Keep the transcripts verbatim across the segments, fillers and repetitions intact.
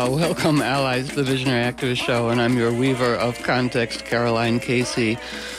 Uh, welcome, allies, to the Visionary Activist Show, and I'm your weaver of context, Caroline Casey.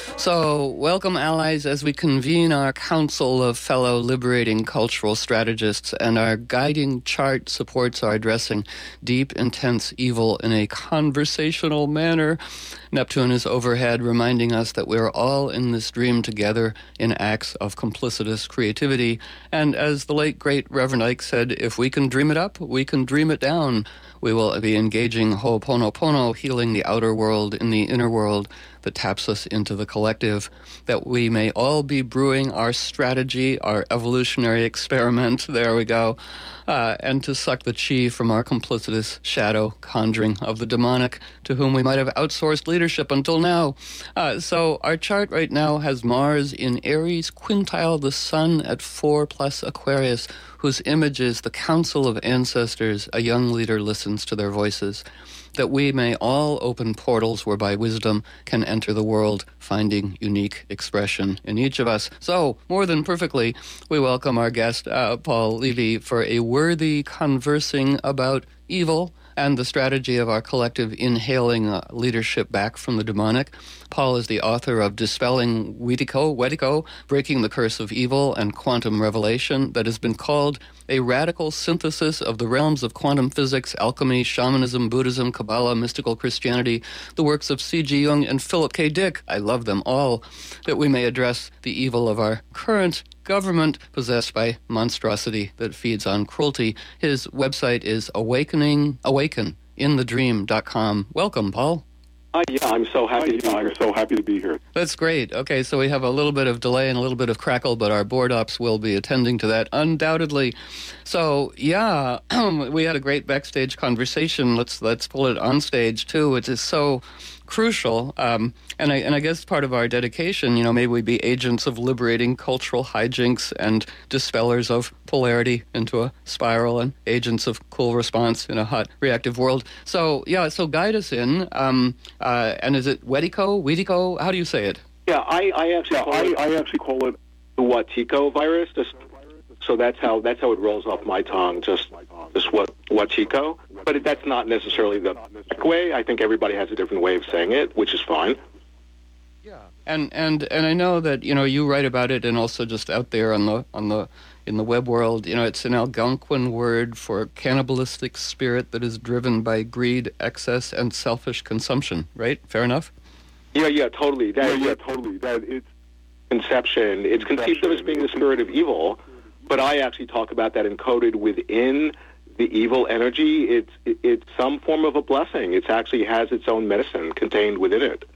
So, welcome, allies, as we convene our council of fellow liberating cultural strategists, and our guiding chart supports our addressing deep, intense evil in a conversational manner. Neptune is overhead, reminding us that we're all in this dream together in acts of complicitous creativity. And as the late, great Reverend Ike said, if we can dream it up, we can dream it down. We will be engaging Ho'oponopono, healing the outer world in the inner world that taps us into the collective, that we may all be brewing our strategy, our evolutionary experiment, there we go, uh, and to suck the chi from our complicitous shadow conjuring of the demonic, to whom we might have outsourced leadership until now. Uh, so our chart right now has Mars in Aries, quintile the Sun at four plus Aquarius, whose image is the council of ancestors. A young leader listens to their voices, that we may all open portals whereby wisdom can enter the world, finding unique expression in each of us. So, more than perfectly, we welcome our guest, uh, Paul Levy, for a worthy conversing about evil and the strategy of our collective inhaling uh, leadership back from the demonic. Paul is the author of Dispelling Wetiko, Wetiko, Breaking the Curse of Evil and Quantum Revelation, that has been called a radical synthesis of the realms of quantum physics, alchemy, shamanism, Buddhism, Kabbalah, mystical Christianity, the works of C G Jung and Philip K. Dick. I love them all, that we may address the evil of our current government possessed by monstrosity that feeds on cruelty. His website is awakening, awaken in the dream dot com. Welcome, Paul. Hi, yeah, I'm so happy to be here. I'm so happy to be here. That's great. Okay, so we have a little bit of delay and a little bit of crackle, but our board ops will be attending to that undoubtedly. So, yeah, we had a great backstage conversation. Let's let's pull it on stage, too. It is so crucial. Um, and I and I guess part of our dedication, you know, maybe we be agents of liberating cultural hijinks and dispellers of polarity into a spiral and agents of cool response in a hot reactive world. So, yeah, so guide us in. Um, uh, and is it Wetiko, Wetiko? How do you say it? Yeah, I, I actually Yeah, call I, it I actually call it the Wetiko virus. Just, so that's how that's how it rolls off my tongue. Just just what Wetiko. But it, that's not necessarily the correct way. I think everybody has a different way of saying it, which is fine. Yeah, and and and I know that you know you write about it, and also just out there on the on the in the web world, you know, it's an Algonquin word for cannibalistic spirit that is driven by greed, excess, and selfish consumption. Right? Fair enough. Yeah, yeah, totally. That, yeah, yeah, totally. That it's conception. It's conceived of as being the spirit of evil, but I actually talk about that encoded within the evil energy. It's it's some form of a blessing. It actually has its own medicine contained within it.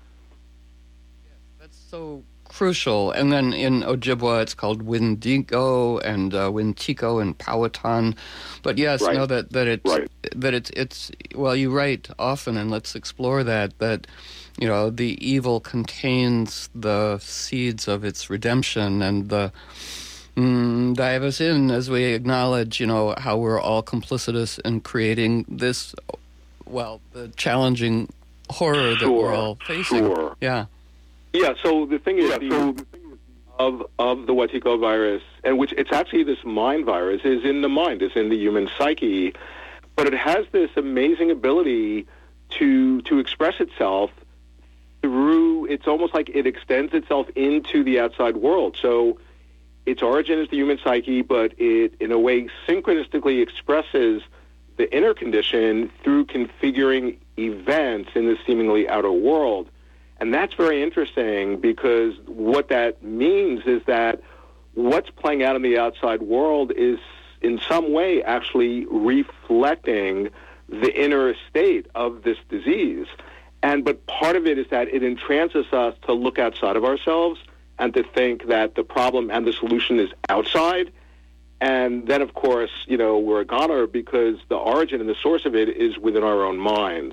That's so crucial. And then in Ojibwa, it's called Windigo and uh, Wintiko and Powhatan. But yes, Right. know that that it's Right. that it's it's well, you write often, and let's explore that that. You know, the evil contains the seeds of its redemption, and the mm, dive us in as we acknowledge, you know, how we're all complicitous in creating this, well, the challenging horror that we're Sure, all facing. sure. Yeah. Yeah. So the thing is, Yeah, the, so the thing is, of of the Wetiko virus, and which it's actually this mind virus, is in the mind, is in the human psyche, but it has this amazing ability to to express itself through, it's almost like it extends itself into the outside world. So its origin is the human psyche, but it, in a way, synchronistically expresses the inner condition through configuring events in the seemingly outer world. And that's very interesting, because what that means is that what's playing out in the outside world is in some way actually reflecting the inner state of this disease. And but part of it is that it entrances us to look outside of ourselves and to think that the problem and the solution is outside. And then, of course, you know, we're a goner because the origin and the source of it is within our own minds.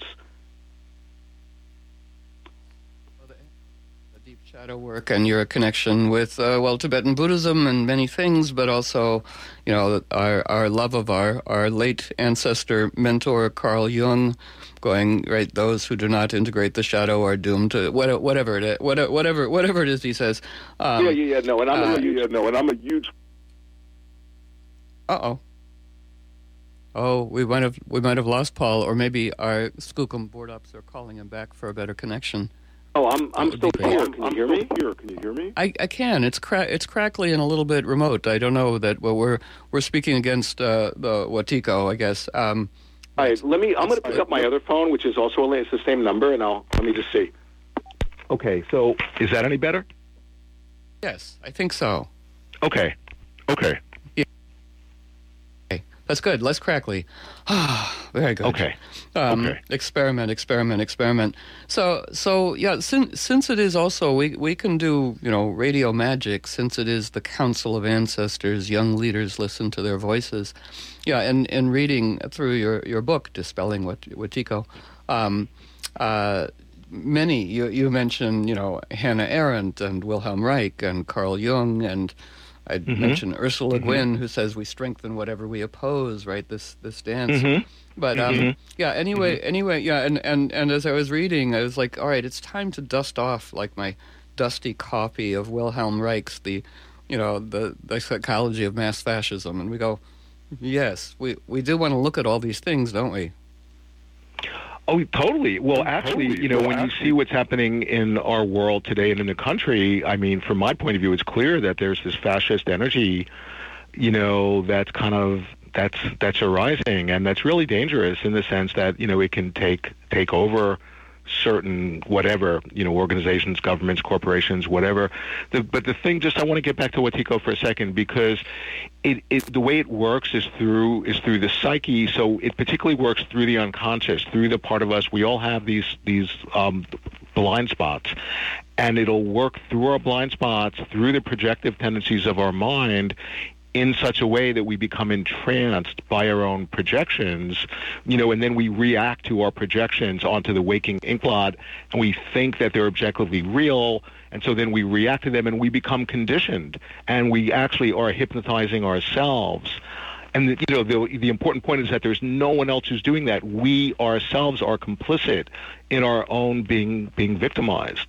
Deep shadow work and your connection with, uh, well, Tibetan Buddhism and many things, but also, you know, our our love of our, our late ancestor, mentor, Carl Jung, going, right, those who do not integrate the shadow are doomed to what, whatever it is, whatever, whatever it is he says. Um, yeah, yeah, yeah, no, and I'm uh, a huge, yeah, no, and I'm a huge. Uh-oh. Oh, we might have we might have lost Paul, or maybe our Skookum board ups are calling him back for a better connection. Oh, I'm I'm still here. Can you hear me? Here, can you hear me? I, I can. It's cra- it's crackly and a little bit remote. I don't know that. Well, we're we're speaking against uh, the Wetiko, I guess. Um, All right, let me. I'm going to pick up my other phone, which is also it's the same number, and I'll let me just see. Okay, so is that any better? yes, I think so. Okay, okay, Okay, that's good. Less crackly. Ah, very good. okay. Um, Okay. Experiment, experiment, experiment. So, so yeah. Since since it is also we we can do you know radio magic. Since it is the Council of Ancestors, young leaders listen to their voices. Yeah, and, and reading through your, your book, Dispelling Wet- Wetiko, um, uh, many you you mentioned you know Hannah Arendt and Wilhelm Reich and Carl Jung, and I Mhm. mentioned Ursula Mhm. Guin, who says we strengthen whatever we oppose. Right, this this dance. Mhm. But um, Mhm. yeah. Anyway, anyway, yeah. And, and, and as I was reading, I was like, all right, it's time to dust off like my dusty copy of Wilhelm Reich's the, you know, the the psychology of mass fascism, and we go, yes, we we do want to look at all these things, don't we? Oh, totally. Well, actually, totally. you know, Well, when actually- you see what's happening in our world today and in the country, I mean, from my point of view, it's clear that there's this fascist energy, you know, that's kind of that's that's arising, and that's really dangerous in the sense that you know it can take take over certain whatever you know organizations, governments, corporations, whatever. The, but the thing, just I want to get back to Wetiko for a second because it, it the way it works is through is through the psyche. So it particularly works through the unconscious, through the part of us. We all have these these um, blind spots, and it'll work through our blind spots, through the projective tendencies of our mind, in such a way that we become entranced by our own projections, you know, and then we react to our projections onto the waking inkblot, and we think that they're objectively real, and so then we react to them, and we become conditioned, and we actually are hypnotizing ourselves. And the, you know, the the important point is that there's no one else who's doing that. We ourselves are complicit in our own being being victimized.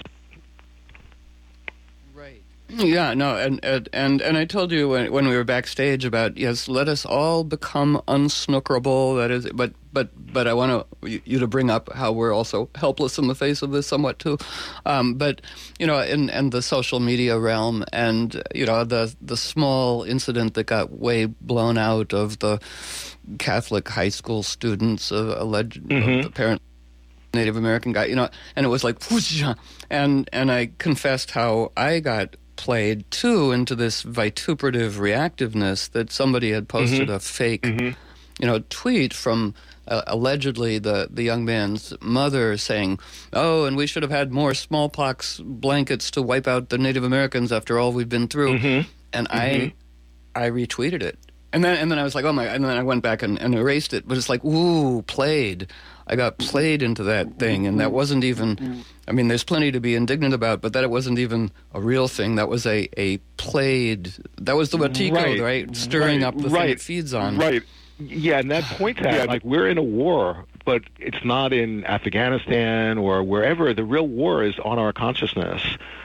Yeah, no, and and and, and I told you when when we were backstage about yes, let us all become unsnookerable. That is, but but but I want to you to bring up how we're also helpless in the face of this somewhat too. Um, but you know, in and the social media realm, and you know the the small incident that got way blown out of the Catholic high school students, uh, alleged Mm-hmm. the parent. Native American guy, you know, and it was like, and and I confessed how I got played too into this vituperative reactiveness that somebody had posted Mm-hmm. a fake, Mm-hmm. you know, tweet from uh, allegedly the the young man's mother saying, "Oh, and we should have had more smallpox blankets to wipe out the Native Americans after all we've been through," Mm-hmm. and Mhm. I I retweeted it. And then, and then I was like, oh my! And then I went back and, and erased it. But it's like, ooh, played. I got played into that thing, and that wasn't even. I mean, there's plenty to be indignant about, but that it wasn't even a real thing. That was a, a played. That was the Wetiko, right? Right. Stirring Right. up the Right. thing it feeds on. Right. Yeah, and that points at Yeah. like we're in a war, but it's not in Afghanistan or wherever. The real war is on our consciousness.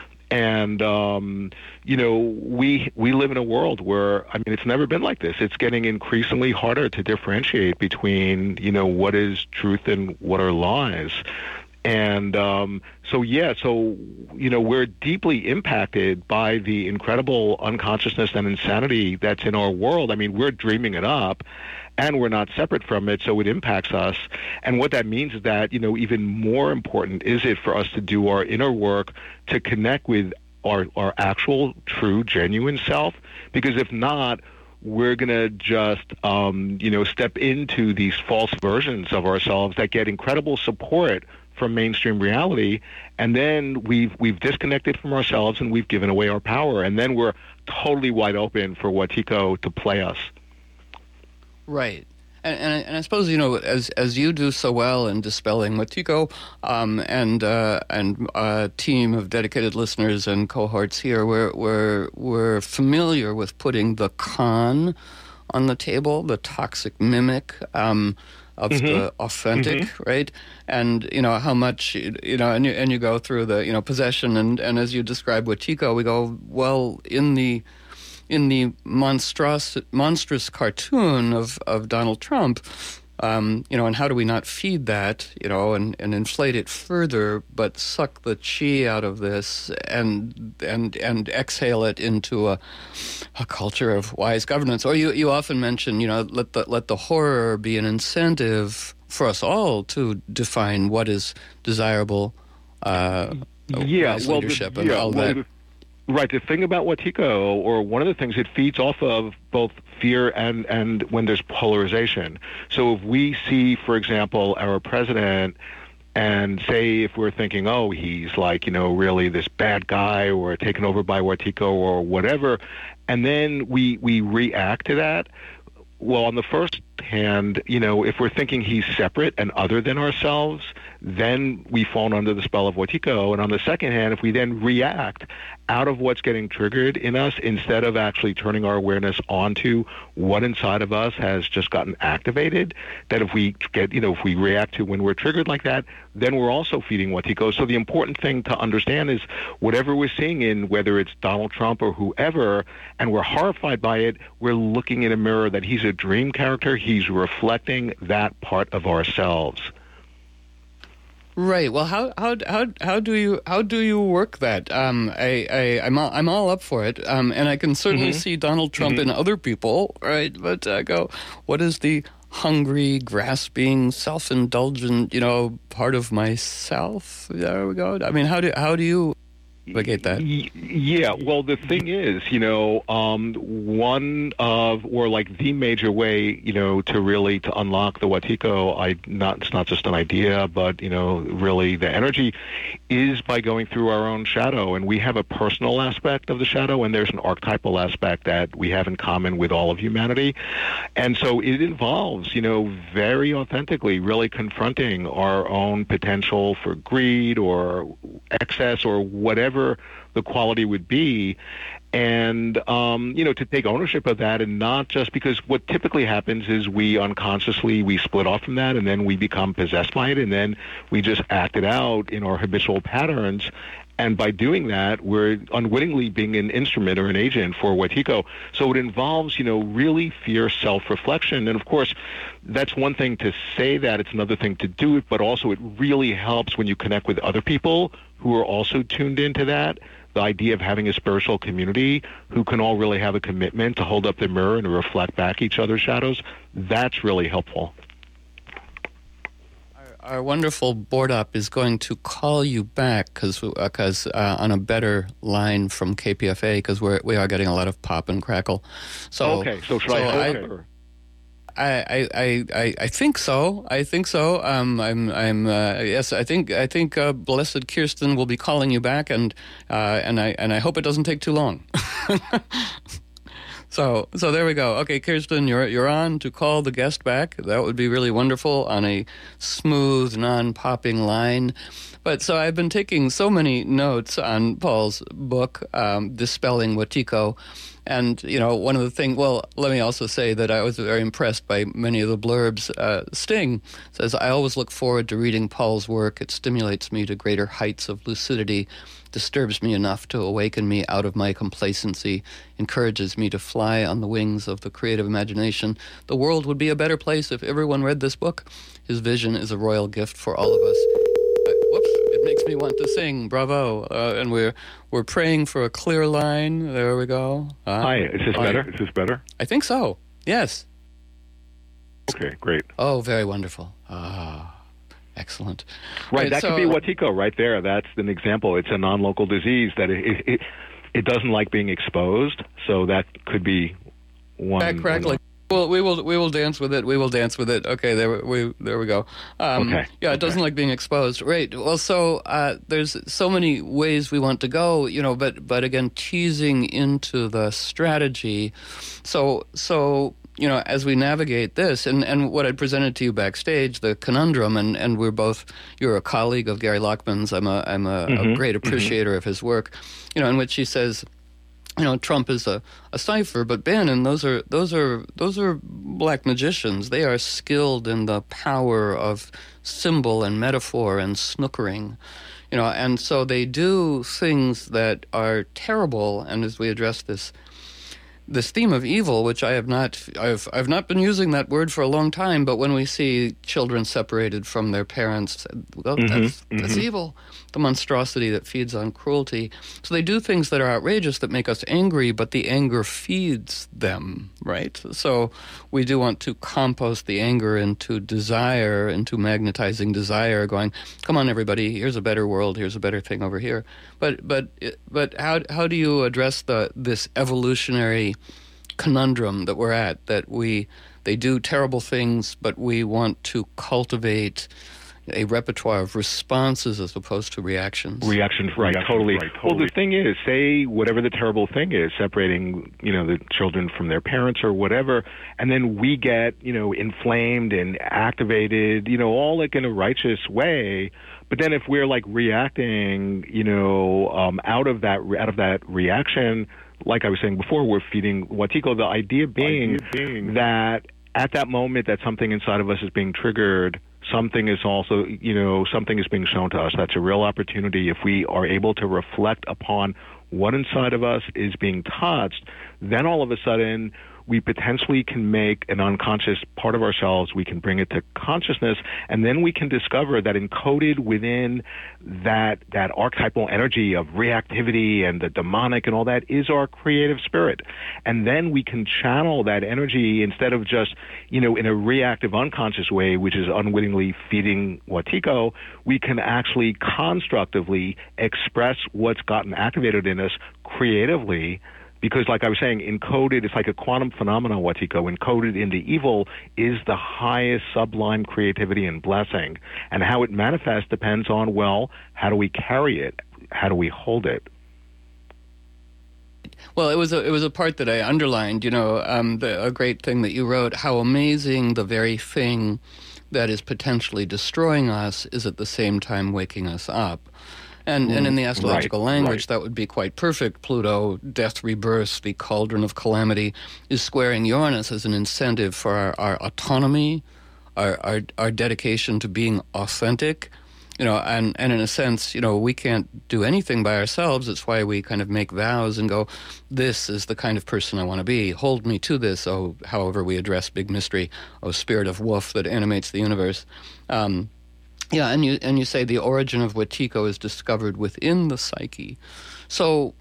And um, you know, we we live in a world where I mean, it's never been like this. It's getting increasingly harder to differentiate between you know what is truth and what are lies. And um, so yeah, so you know, we're deeply impacted by the incredible unconsciousness and insanity that's in our world. I mean, we're dreaming it up, and we're not separate from it, so it impacts us. And what that means is that, you know, even more important is it for us to do our inner work to connect with our, our actual, true, genuine self, because if not, we're going to just, um, you know, step into these false versions of ourselves that get incredible support from mainstream reality, and then we've we've disconnected from ourselves and we've given away our power, and then we're totally wide open for Wetiko to play us. Right. And, and, I, and I suppose, you know, as as you do so well in dispelling Wetiko, um, and uh, and a team of dedicated listeners and cohorts here, we're, we're, we're familiar with putting the con on the table, the toxic mimic um, of Mm-hmm. the authentic, mm-hmm. right? And, you know, how much, you know, and you, and you go through the, you know, possession, and, and as you describe Wetiko, we go, well, in the... in the monstrous monstrous cartoon of, of Donald Trump. Um, you know, and how do we not feed that, you know, and, and inflate it further, but suck the chi out of this and and and exhale it into a a culture of wise governance? Or you, you often mention, you know, let the let the horror be an incentive for us all to define what is desirable. Uh, yeah, wise well, leadership the, and yeah, all well, that. The, right. The thing about Wetiko, or one of the things, it feeds off of both fear and, and when there's polarization. So if we see, for example, our president, and say if we're thinking, oh, he's like, you know, really this bad guy or taken over by Wetiko or whatever, and then we we react to that, well, on the first hand, you know, if we're thinking he's separate and other than ourselves, then we fall under the spell of Wetiko. And on the second hand, if we then react out of what's getting triggered in us, instead of actually turning our awareness onto what inside of us has just gotten activated, that if we get, you know, if we react to when we're triggered like that, then we're also feeding Wetiko. So the important thing to understand is whatever we're seeing in, whether it's Donald Trump or whoever, and we're horrified by it, we're looking in a mirror that he's a dream character. He's reflecting that part of ourselves. Right. Well, how how how how do you how do you work that? Um, I I I'm all, I'm all up for it. Um, and I can certainly mm-hmm. see Donald Trump mm-hmm. in other people, right? But I uh, go, what is the hungry, grasping, self-indulgent, you know, part of myself? There we go. I mean, how do how do you navigate that? Yeah, well, the thing is, you know, um, one of, or like the major way, you know, to really, to unlock the Wetiko, I not, it's not just an idea, but, you know, really the energy is by going through our own shadow. And we have a personal aspect of the shadow, and there's an archetypal aspect that we have in common with all of humanity. And so it involves, you know, very authentically really confronting our own potential for greed or excess or whatever the quality would be, and um, you know, to take ownership of that, and not just because what typically happens is we unconsciously we split off from that, and then we become possessed by it, and then we just act it out in our habitual patterns. And by doing that, we're unwittingly being an instrument or an agent for Wetiko. So it involves, you know, really fierce self-reflection. And of course, that's one thing to say that, it's another thing to do it, but also it really helps when you connect with other people who are also tuned into that. The idea of having a spiritual community who can all really have a commitment to hold up the mirror and reflect back each other's shadows, that's really helpful. Our wonderful board up is going to call you back because uh, cause, uh, on a better line from K P F A, because we're we are getting a lot of pop and crackle. So okay, so should so I hold her? I, I, I, I think so. I think so. Um, I'm, I'm. Uh, yes, I think. I think. Uh, Blessed Kirsten will be calling you back, and uh, and I and I hope it doesn't take too long. So, so there we go. Okay, Kirsten, you're you're on to call the guest back. That would be really wonderful on a smooth, non-popping line. But so I've been taking so many notes on Paul's book, um, Dispelling Wetiko. And, you know, one of the things, well, let me also say that I was very impressed by many of the blurbs. Uh, Sting says, I always look forward to reading Paul's work. It stimulates me to greater heights of lucidity, disturbs me enough to awaken me out of my complacency, encourages me to fly on the wings of the creative imagination. The world would be a better place if everyone read this book. His vision is a royal gift for all of us. Uh, whoops, it makes me want to sing. Bravo. Uh, and we're we're praying for a clear line. There we go. Uh, Hi, is this better? Is this better? I think so. Yes. Okay, great. Oh, very wonderful. Ah. Excellent. Right, right that so, could be Wetiko right there. That's an example. It's a non-local disease that it it, it, it doesn't like being exposed, so that could be one. Back crackling. Well, we will we will dance with it. We will dance with it. Okay, there we there we go. Um, okay. Yeah, it okay. doesn't like being exposed. Right. Well, so uh, there's so many ways we want to go, you know, but but again, teasing into the strategy. So so. You know, as we navigate this, and, and what I presented to you backstage, the conundrum, and, and we're both, you're a colleague of Gary Lockman's, I'm a I'm a, mm-hmm, a great appreciator mm-hmm. of his work, you know, in which he says, you know, Trump is a, a cipher, but Bannon, those are those are those are black magicians. They are skilled in the power of symbol and metaphor and snookering. You know, and so they do things that are terrible, and as we address this this theme of evil, which I have not, I've, I've not been using that word for a long time, but when we see children separated from their parents, well, mm-hmm, that's, mm-hmm. that's evil. The monstrosity that feeds on cruelty. So they do things that are outrageous that make us angry, but the anger feeds them, right? So we do want to compost the anger into desire, into magnetizing desire, going, come on, everybody, here's a better world, here's a better thing over here. But but but how how do you address the this evolutionary conundrum that we're at, that we they do terrible things, but we want to cultivate a repertoire of responses as opposed to reactions? Reactions, right, Reactions, totally. right, totally. Well, the thing is, say whatever the terrible thing is, separating, you know, the children from their parents or whatever, and then we get, you know, inflamed and activated, you know, all like in a righteous way. But then if we're like reacting, you know, um, out of that out of that reaction, like I was saying before, we're feeding Wetiko. The idea being, idea being that at that moment that something inside of us is being triggered, something is also, you know, something is being shown to us. That's a real opportunity. If we are able to reflect upon what inside of us is being touched, then all of a sudden we potentially can make an unconscious part of ourselves, we can bring it to consciousness, and then we can discover that encoded within that that archetypal energy of reactivity and the demonic and all that is our creative spirit. And then we can channel that energy instead of just, you know, in a reactive unconscious way, which is unwittingly feeding Wetiko, we can actually constructively express what's gotten activated in us creatively. Because, like I was saying, encoded, it's like a quantum phenomenon, Wetiko. Encoded into evil is the highest sublime creativity and blessing. And how it manifests depends on, well, how do we carry it? How do we hold it? Well, it was a, it was a part that I underlined, you know, um, the, a great thing that you wrote, how amazing the very thing that is potentially destroying us is at the same time waking us up. And, and in the astrological right, language, right. that would be quite perfect. Pluto, death, rebirth, the cauldron of calamity, is squaring Uranus as an incentive for our, our autonomy, our, our our dedication to being authentic. You know, and, and in a sense, you know, we can't do anything by ourselves. It's why we kind of make vows and go, this is the kind of person I want to be. Hold me to this, oh, however we address big mystery, oh, spirit of wolf that animates the universe. Um Yeah, and you and you say the origin of Wetiko is discovered within the psyche. So,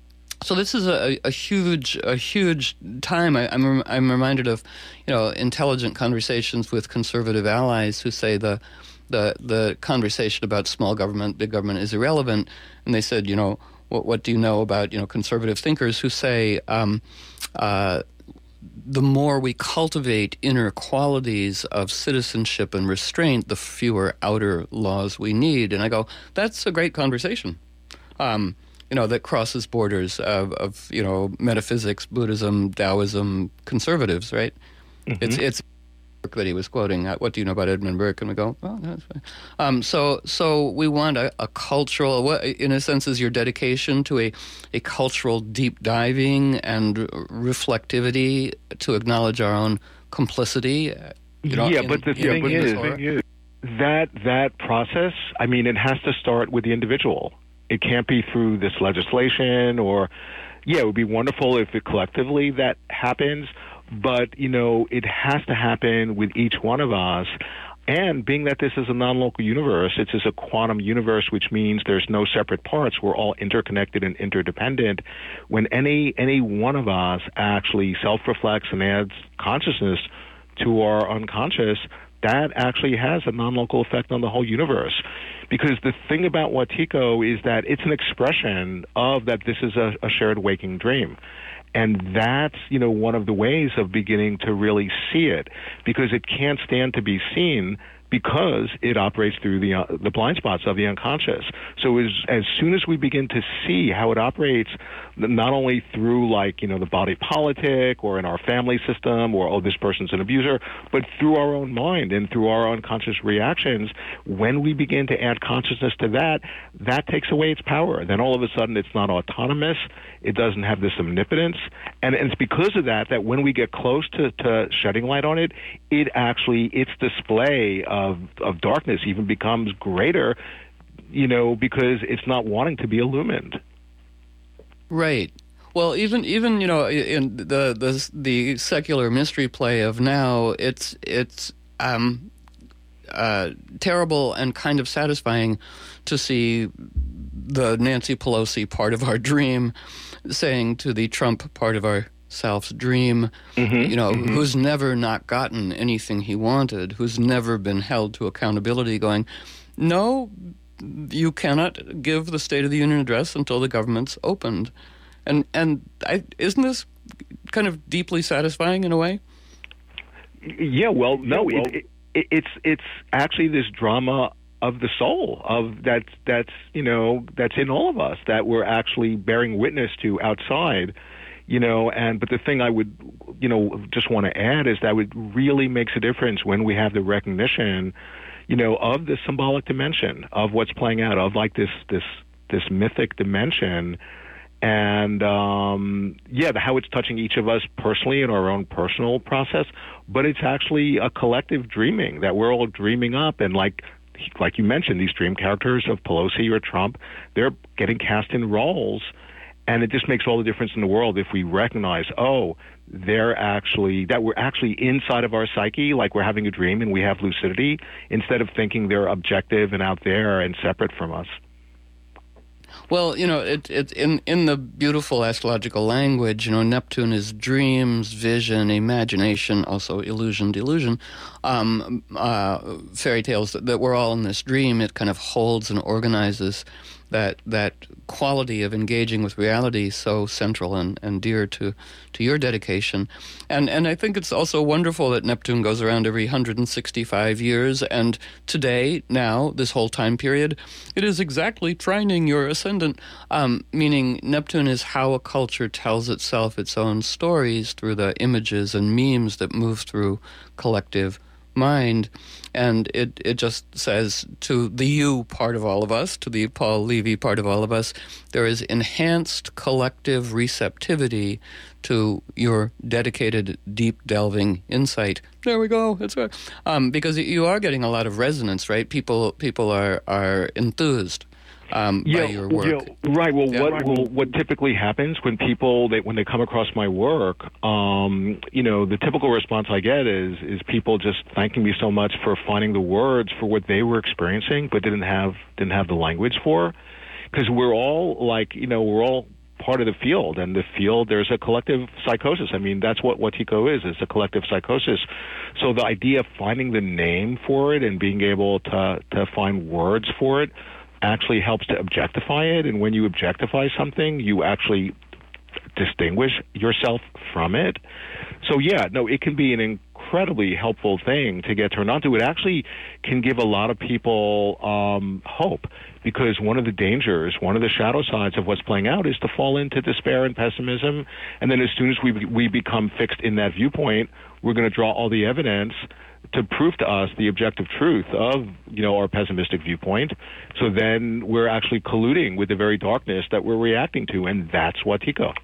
so this is a, a huge a huge time. I, I'm I'm reminded of, you know, intelligent conversations with conservative allies who say the the the conversation about small government, big government is irrelevant, and they said, you know, what what do you know about, you know, conservative thinkers who say um, uh, the more we cultivate inner qualities of citizenship and restraint, the fewer outer laws we need. And I go, that's a great conversation, um, you know, that crosses borders of, of, you know, metaphysics, Buddhism, Taoism, conservatives, right? Mm-hmm. It's it's that he was quoting. What do you know about Edmund Burke? And we go, well, that's fine. Um, so, so we want a, a cultural, what, in a sense, is your dedication to a, a cultural deep diving and reflectivity to acknowledge our own complicity. You know, yeah, in, but the thing, in is, thing is, that that process, I mean, it has to start with the individual. It can't be through this legislation or, yeah, it would be wonderful if it collectively that happens. But, you know, it has to happen with each one of us. And being that this is a non-local universe, it's just a quantum universe, which means there's no separate parts. We're all interconnected and interdependent. When any any one of us actually self-reflects and adds consciousness to our unconscious, that actually has a non-local effect on the whole universe. Because the thing about Wetiko is that it's an expression of that this is a, a shared waking dream. And that's, you know, one of the ways of beginning to really see it, because it can't stand to be seen because it operates through the uh, the blind spots of the unconscious. So as as soon as we begin to see how it operates, not only through, like, you know, the body politic or in our family system or, oh, this person's an abuser, but through our own mind and through our unconscious reactions, when we begin to add consciousness to that, that takes away its power. Then all of a sudden it's not autonomous. It doesn't have this omnipotence. And, and it's because of that that when we get close to, to shedding light on it, it actually, its display of, of darkness even becomes greater, you know, because it's not wanting to be illumined. Right. Well, even even you know in the the the secular mystery play of now, it's it's um, uh, terrible and kind of satisfying to see the Nancy Pelosi part of our dream saying to the Trump part of our self's dream, mm-hmm, you know, mm-hmm. who's never not gotten anything he wanted, who's never been held to accountability, going, no, you cannot give the State of the Union address until the government's opened. And and I, isn't this kind of deeply satisfying in a way? Yeah, well, no, yeah, well, it, it, it's it's actually this drama of the soul of that that's you know that's in all of us that we're actually bearing witness to outside, you know. And but the thing I would you know just want to add is that it really makes a difference when we have the recognition, you know, of the symbolic dimension of what's playing out, of like this this this mythic dimension. And, um, yeah, how it's touching each of us personally in our own personal process, but it's actually a collective dreaming that we're all dreaming up. And like like you mentioned, these dream characters of Pelosi or Trump, they're getting cast in roles. And it just makes all the difference in the world if we recognize, oh, they're actually, that we're actually inside of our psyche, like we're having a dream and we have lucidity, instead of thinking they're objective and out there and separate from us. Well, you know, it, it, in in the beautiful astrological language, you know, Neptune is dreams, vision, imagination, also illusion, delusion, um, uh, fairy tales, that, that we're all in this dream. It kind of holds and organizes that that quality of engaging with reality so central and, and dear to, to your dedication. And and I think it's also wonderful that Neptune goes around every one hundred sixty-five years, and today, now, this whole time period, it is exactly trining your ascendant, um, meaning Neptune is how a culture tells itself its own stories through the images and memes that move through collective mind. And it, it just says to the you part of all of us, to the Paul Levy part of all of us, there is enhanced collective receptivity to your dedicated, deep delving insight. There we go. That's right. Um, because you are getting a lot of resonance, right? People people are, are enthused. Um, yeah, by your work. Yeah, right. Well, yeah, what right. Well, what typically happens when people they, when they come across my work, um, you know, the typical response I get is is people just thanking me so much for finding the words for what they were experiencing, but didn't have didn't have the language for, because we're all like, you know, we're all part of the field, and the field, there's a collective psychosis. I mean, that's what Wetiko is, it's a collective psychosis. So the idea of finding the name for it and being able to to find words for it actually helps to objectify it. And when you objectify something, you actually distinguish yourself from it. So yeah, no, it can be an incredibly helpful thing to get turned on to. It actually can give a lot of people um, hope, because one of the dangers, one of the shadow sides of what's playing out is to fall into despair and pessimism. And then as soon as we we become fixed in that viewpoint, we're going to draw all the evidence to prove to us the objective truth of, you know, our pessimistic viewpoint. So then we're actually colluding with the very darkness that we're reacting to, and that's Wetiko.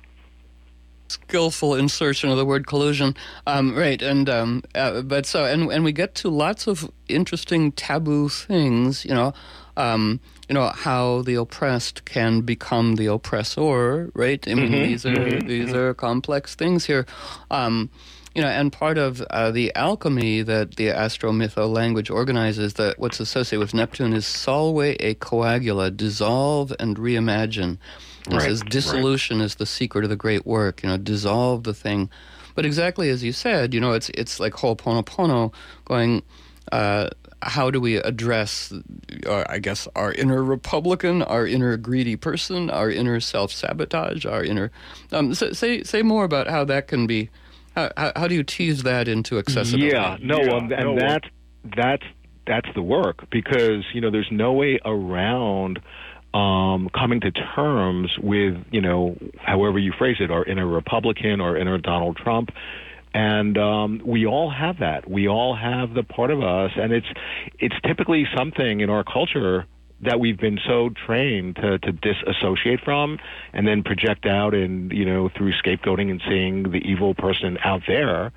Skillful insertion of the word collusion, um, right? And um, uh, but so and and we get to lots of interesting taboo things, you know, um, you know how the oppressed can become the oppressor, right? I mean, mm-hmm, these are mm-hmm, these mm-hmm. are complex things here. Um, You know, and part of uh, the alchemy that the astro-mytho language organizes, that what's associated with Neptune is solve a coagula, dissolve and reimagine. It right, says dissolution right. is the secret of the great work, you know, dissolve the thing. But exactly as you said, you know, it's it's like Ho'oponopono going, uh, how do we address, uh, I guess, our inner Republican, our inner greedy person, our inner self-sabotage, our inner... Um, so, say say more about how that can be... How, how, how do you tease that into accessibility? Yeah, no, yeah, um, and no. that's that's that's the work, because you know there's no way around um, coming to terms with, you know, however you phrase it, our inner Republican or inner Donald Trump, and um, we all have that. We all have the part of us, and it's it's typically something in our culture that we've been so trained to, to disassociate from, and then project out and, you know, through scapegoating and seeing the evil person out there.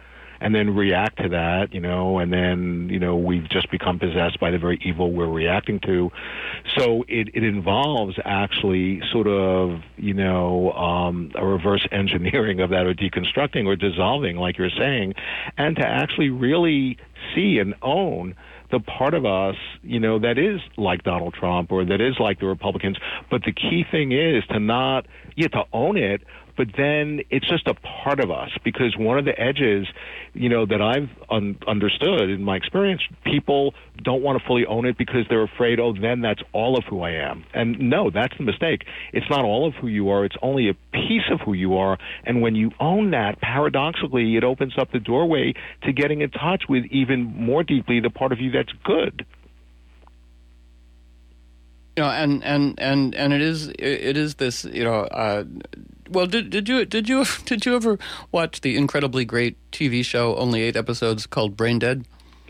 and then react to that, you know, and then, you know, we've just become possessed by the very evil we're reacting to. So it, it involves actually sort of, you know, um, a reverse engineering of that, or deconstructing or dissolving, like you're saying, and to actually really see and own the part of us, you know, that is like Donald Trump or that is like the Republicans. But the key thing is to not, yeah, to own it, but then it's just a part of us, because one of the edges, you know, that I've un- understood in my experience, people don't want to fully own it because they're afraid, oh, then that's all of who I am. And no, that's the mistake. It's not all of who you are. It's only a piece of who you are. And when you own that, paradoxically, it opens up the doorway to getting in touch with even more deeply the part of you that's good. You know, and, and, and, and it is it is this, you know, uh, well, did did you did you did you ever watch the incredibly great T V show, only eight episodes, called Brain Dead?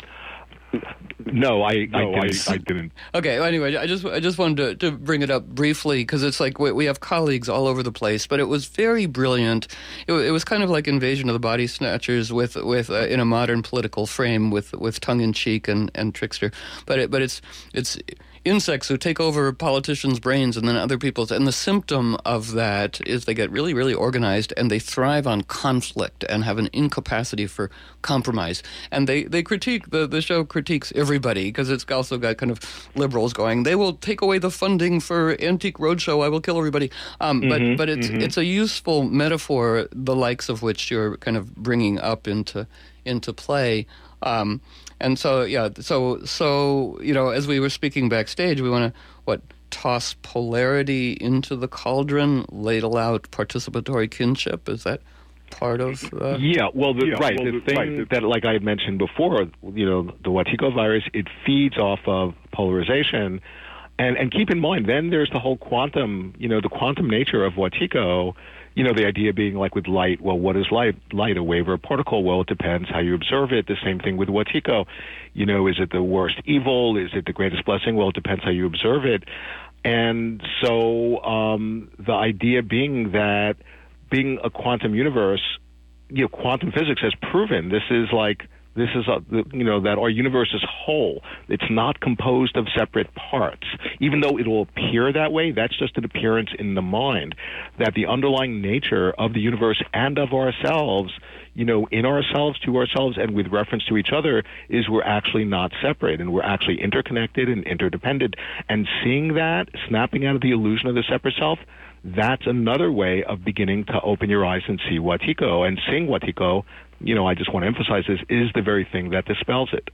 No, I no, I, I, didn't. I didn't. Okay. Well, anyway, I just I just wanted to, to bring it up briefly because it's like we, we have colleagues all over the place, but it was very brilliant. It, it was kind of like Invasion of the Body Snatchers with with uh, in a modern political frame, with with tongue in cheek and, and trickster. But it, but it's it's. insects who take over politicians' brains and then other people's. And the symptom of that is they get really, really organized, and they thrive on conflict and have an incapacity for compromise. And they, they critique, the, the show critiques everybody, because it's also got kind of liberals going, they will take away the funding for Antique Roadshow, I will kill everybody. Um, mm-hmm, but but it's mm-hmm. it's a useful metaphor, the likes of which you're kind of bringing up into into play. Um, and so, yeah, so, so you know, as we were speaking backstage, we want to, what, toss polarity into the cauldron, ladle out participatory kinship? Is that part of... Uh... Yeah, well, the, yeah, right, well, the thing right. that, like I had mentioned before, you know, the Wetiko virus, it feeds off of polarization. And, and keep in mind, then there's the whole quantum, you know, the quantum nature of Wetiko. You know, the idea being like with light, well, what is light? Light, a wave or a particle? Well, it depends how you observe it. The same thing with Wetiko. You know, is it the worst evil? Is it the greatest blessing? Well, it depends how you observe it. And so um, the idea being that being a quantum universe, you know, quantum physics has proven this is like, This is, a, you know, that our universe is whole. It's not composed of separate parts. Even though it will appear that way, that's just an appearance in the mind. That the underlying nature of the universe and of ourselves, you know, in ourselves, to ourselves, and with reference to each other, is we're actually not separate, and we're actually interconnected and interdependent. And seeing that, snapping out of the illusion of the separate self, that's another way of beginning to open your eyes and see Wetiko. And seeing Wetiko, you know, I just want to emphasize this, is the very thing that dispels it.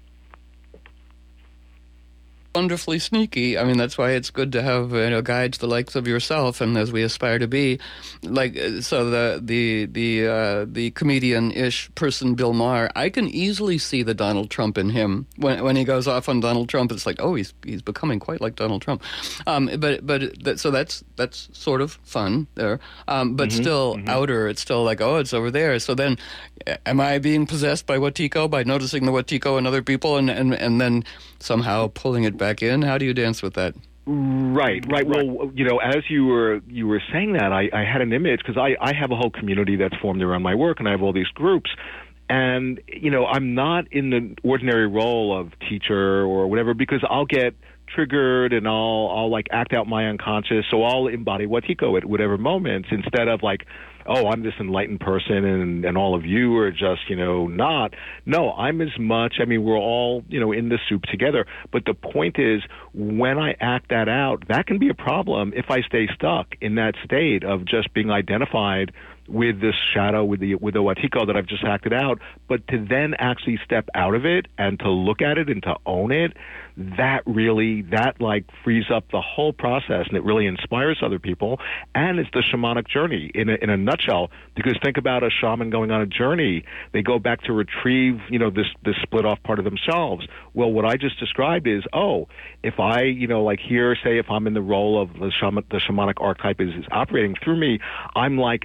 Wonderfully sneaky. I mean, that's why it's good to have, you know, guides the likes of yourself, and as we aspire to be, like, so the the the uh, the comedian-ish person Bill Maher, I can easily see the Donald Trump in him when when he goes off on Donald Trump. It's like, oh, he's he's becoming quite like Donald Trump. Um, but but that, so that's that's sort of fun there. Um, but mm-hmm, still mm-hmm. outer, it's still like, oh, it's over there. So then, am I being possessed by Wetiko by noticing the Wetiko in other people, and and and then somehow pulling it back in? How do you dance with that? Right, right. Well, you know, as you were you were saying that, I, I had an image, because I, I have a whole community that's formed around my work, and I have all these groups. And, you know, I'm not in the ordinary role of teacher or whatever, because I'll get triggered and I'll, I'll like, act out my unconscious, so I'll embody Wetiko at whatever moments, instead of, like, oh, I'm this enlightened person and, and all of you are just, you know, not. No, I'm as much, I mean, we're all, you know, in the soup together. But the point is, when I act that out, that can be a problem if I stay stuck in that state of just being identified with this shadow, with the with the Wetiko that I've just acted out. But to then actually step out of it and to look at it and to own it, that really, that like frees up the whole process, and it really inspires other people. And it's the shamanic journey in a, in a nutshell, because think about a shaman going on a journey. They go back to retrieve, you know, this, this split off part of themselves. Well, what I just described is, oh, if I, you know, like here, say if I'm in the role of the shaman, the shamanic archetype is, is operating through me, I'm like actually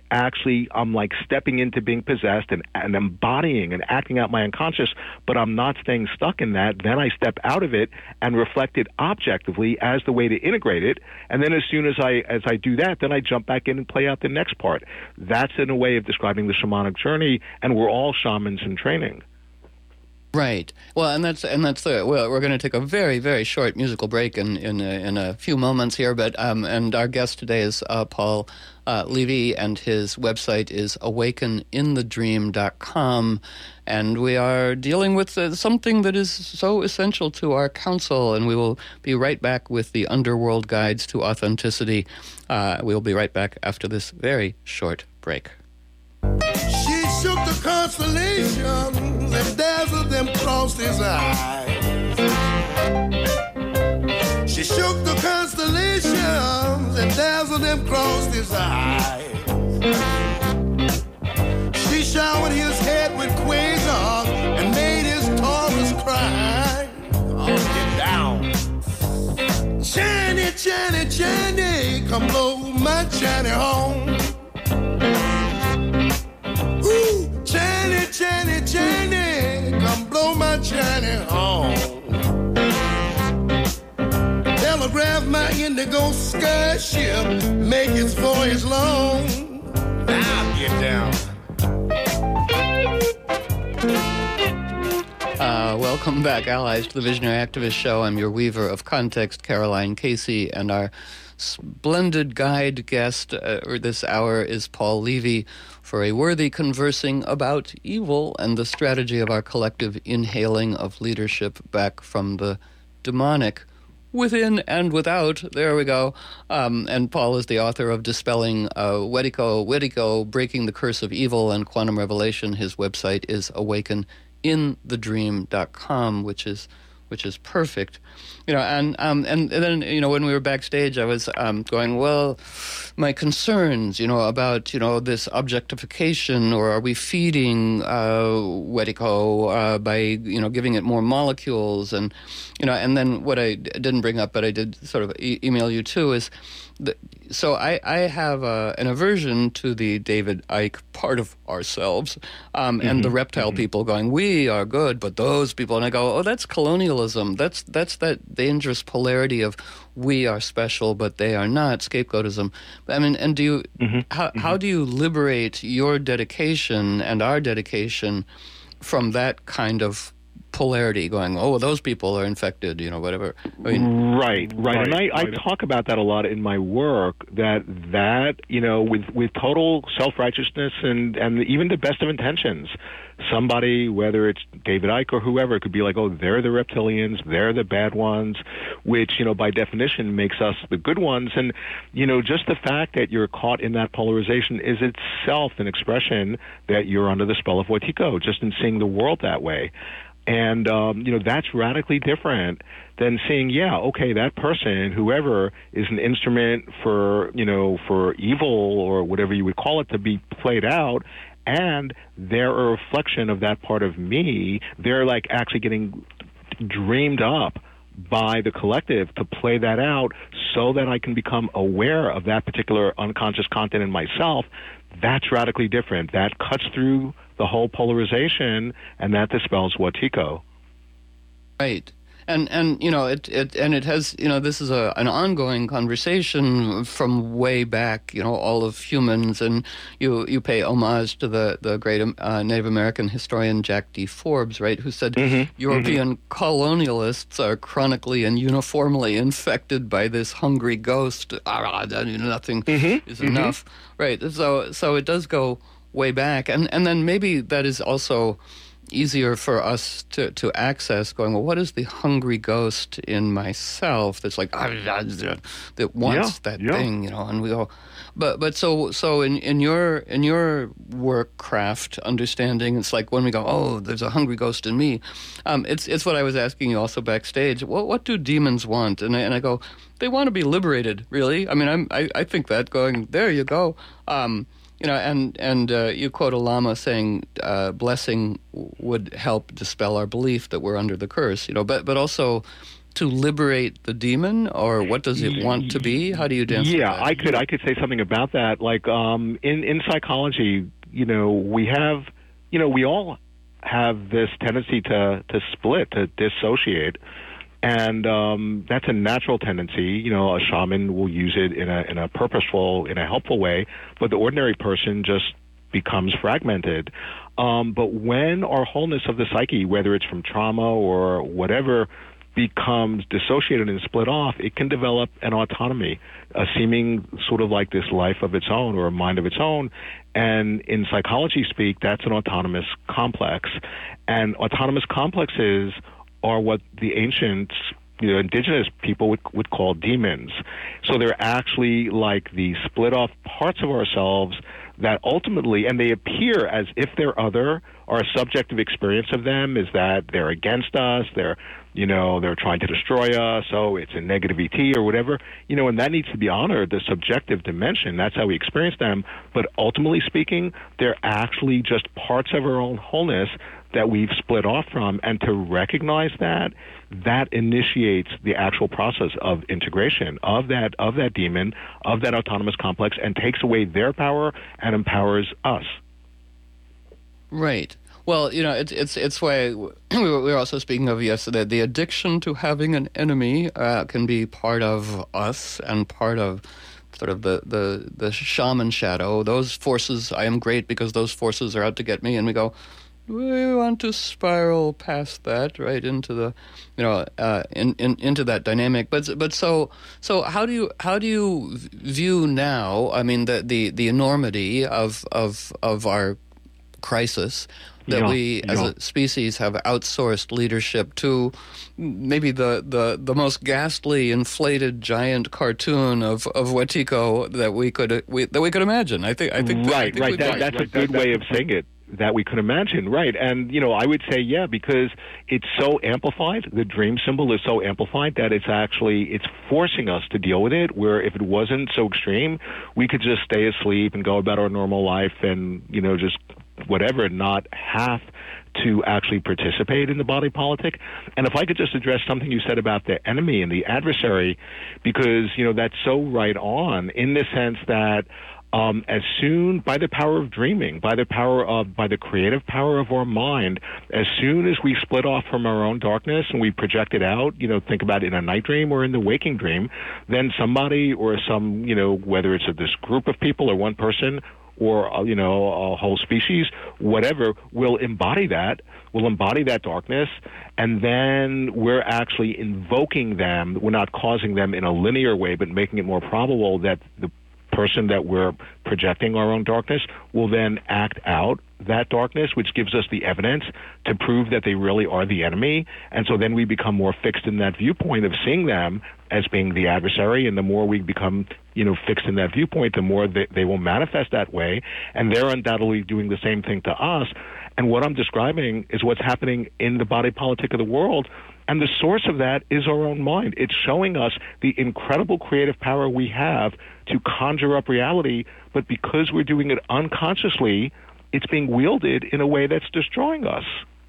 actually, I'm like stepping into being possessed and, and embodying and acting out my unconscious, but I'm not staying stuck in that. Then I step out of it and reflect it objectively as the way to integrate it. And then as soon as I as I do that, then I jump back in and play out the next part. That's in a way of describing the shamanic journey, and we're all shamans in training. Right. Well, and that's and that's the well. We're going to take a very very short musical break in in a, in a few moments here. But um, and our guest today is uh, Paul uh, Levy, and his website is awaken in the dream dot com, and we are dealing with uh, something that is so essential to our council. And we will be right back with the Underworld Guides to Authenticity. Uh, we will be right back after this very short break. She shook the constellations and dazzled them across his eyes. She shook the constellations and dazzled them across his eyes. She showered his head with quasars and made his Taurus cry. Oh, get down. Chani, Chani, Chani, come blow my Chani home. Ooh, Chani, Chani, Chani, come blow my Chani home. Telegraph my indigo sky ship, make its voyage long. Now get down. Uh, welcome back, allies, to the Visionary Activist Show. I'm your weaver of context, Caroline Casey, and our splendid guide guest uh, this hour is Paul Levy for a worthy conversing about evil and the strategy of our collective inhaling of leadership back from the demonic within and without. There we go. Um, and Paul is the author of Dispelling uh, Wetiko, Wetiko, Breaking the Curse of Evil and Quantum Revelation. His website is awaken in the dream dot com, which is which is perfect. You know, and um, and, and then, you know, when we were backstage, I was um, going, well, my concerns, you know, about, you know, this objectification, or are we feeding uh, Wetiko uh, by, you know, giving it more molecules? And, you know, and then what I didn't bring up, but I did sort of e- email you too, is the, so I, I have uh, an aversion to the David Icke part of ourselves, um, mm-hmm. and the reptile mm-hmm. people going, we are good, but those people, and I go, oh, that's colonialism. That's that's that dangerous polarity of we are special, but they are not, scapegoatism. I mean, and do you, mm-hmm. how mm-hmm. how do you liberate your dedication and our dedication from that kind of polarity, going, oh, those people are infected, you know, whatever. I mean, right, right, right. And I, I talk about that a lot in my work, that, that you know, with, with total self-righteousness and, and even the best of intentions, somebody, whether it's David Icke or whoever, could be like, oh, they're the reptilians, they're the bad ones, which, you know, by definition makes us the good ones. And, you know, just the fact that you're caught in that polarization is itself an expression that you're under the spell of Wetiko, just in seeing the world that way. And, um, you know, that's radically different than saying, yeah, okay, that person, whoever, is an instrument for, you know, for evil or whatever you would call it to be played out, and they're a reflection of that part of me. They're like actually getting dreamed up by the collective to play that out so that I can become aware of that particular unconscious content in myself. That's radically different. That cuts through the whole polarization, and that dispels Wetiko. Right. And, and you know, it, it and it has, you know, this is a an ongoing conversation from way back, you know, all of humans, and you you pay homage to the, the great uh, Native American historian Jack D. Forbes, right, who said mm-hmm. European mm-hmm. colonialists are chronically and uniformly infected by this hungry ghost. Ah, nothing mm-hmm. is mm-hmm. enough. Right. So so it does go way back. And, and then maybe that is also easier for us to, to access, going, well, what is the hungry ghost in myself that's like, ah, ah, ah, that wants yeah, that yeah. thing, you know? And we go, but but so so in, in your in your work craft understanding, it's like when we go, oh, there's a hungry ghost in me. Um, it's it's what I was asking you also backstage. What what do demons want? And I, and I go, they want to be liberated, really. I mean, I'm I, I think that going, there you go. Um, You know, and and uh, you quote a lama saying, uh, "Blessing would help dispel our belief that we're under the curse." You know, but but also, to liberate the demon, or what does it want to be? How do you answer yeah, that? I could I could say something about that. Like um, in in psychology, you know, we have, you know, we all have this tendency to to split, to dissociate, and um, that's a natural tendency. You know, a shaman will use it in a in a purposeful, in a helpful way, but the ordinary person just becomes fragmented. Um, but when our wholeness of the psyche, whether it's from trauma or whatever, becomes dissociated and split off, it can develop an autonomy, a seeming sort of like this life of its own or a mind of its own. And in psychology speak, that's an autonomous complex. And autonomous complexes are what the ancients, you know, indigenous people would, would call demons. So they're actually like the split off parts of ourselves that ultimately, and they appear as if they're other. Our subjective experience of them is that they're against us, they're, you know, they're trying to destroy us, so it's a negative E T or whatever, you know, and that needs to be honored, the subjective dimension. That's how we experience them. But ultimately speaking, they're actually just parts of our own wholeness that we've split off from, and to recognize that, that initiates the actual process of integration of that of that demon, of that autonomous complex, and takes away their power and empowers us. Right. Well, you know, it's it's it's why we were, we were also speaking of yesterday. The addiction to having an enemy uh, can be part of us and part of sort of the, the, the shaman shadow. Those forces, I am great because those forces are out to get me, and we go, we want to spiral past that, right, into the, you know, uh, in, in, into that dynamic. But but so so how do you how do you view now? I mean, the the, the enormity of of of our crisis that yeah, we as yeah. a species have outsourced leadership to maybe the, the, the most ghastly inflated giant cartoon of, of Wetiko that we could we, that we could imagine. I think I think right I think right we've that, got- that's right, a good that- way of saying it. That we could imagine, right? And, you know, I would say, yeah, because it's so amplified, the dream symbol is so amplified that it's actually, it's forcing us to deal with it, where if it wasn't so extreme, we could just stay asleep and go about our normal life and, you know, just whatever, not have to actually participate in the body politic. And if I could just address something you said about the enemy and the adversary, because, you know, that's so right on in the sense that Um, as soon, by the power of dreaming, by the power of, by the creative power of our mind, as soon as we split off from our own darkness and we project it out, you know, think about it in a night dream or in the waking dream, then somebody or some, you know, whether it's a, this group of people or one person or, uh, you know, a whole species, whatever, will embody that, will embody that darkness, and then we're actually invoking them. We're not causing them in a linear way, but making it more probable that the person that we're projecting our own darkness will then act out that darkness, which gives us the evidence to prove that they really are the enemy. And so then we become more fixed in that viewpoint of seeing them as being the adversary. And the more we become, you know, fixed in that viewpoint, the more they, they will manifest that way. And they're undoubtedly doing the same thing to us. And what I'm describing is what's happening in the body politic of the world. And the source of that is our own mind. It's showing us the incredible creative power we have to conjure up reality, but because we're doing it unconsciously, it's being wielded in a way that's destroying us.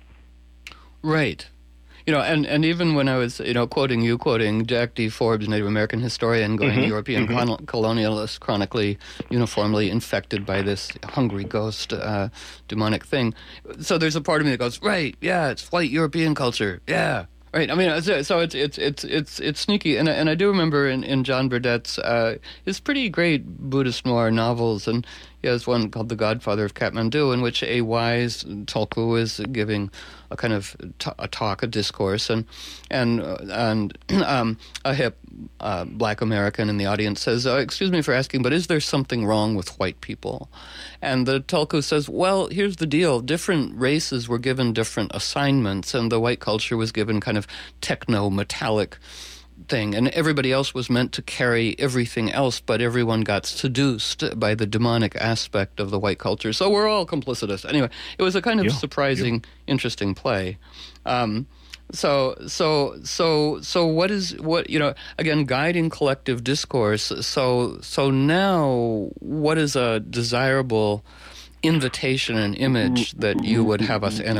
Right. You know, and, and even when I was, you know, quoting you, quoting Jack D. Forbes, Native American historian, going Mm-hmm. European Mm-hmm. colon- colonialist, chronically, uniformly infected by this hungry ghost uh, demonic thing. So there's a part of me that goes, right, yeah, it's white European culture, yeah. Right. I mean, so it's it's it's it's it's sneaky, and and I do remember in, in John Burdett's uh, his pretty great Buddhist noir novels, and he has one called The Godfather of Kathmandu, in which a wise tulku is giving a kind of t- a talk, a discourse, and and uh, and um, a hip uh, black American in the audience says, uh, "Excuse me for asking, but is there something wrong with white people?" And the tulku says, "Well, here's the deal: different races were given different assignments, and the white culture was given kind of techno-metallic thing, and everybody else was meant to carry everything else, but everyone got seduced by the demonic aspect of the white culture. So we're all complicitous." Anyway, it was a kind of Yeah, surprising, yeah. interesting play. Um, so, so, so, so, what is what you know? Again, guiding collective discourse. So, so now, what is a desirable invitation and image that you would have us animate?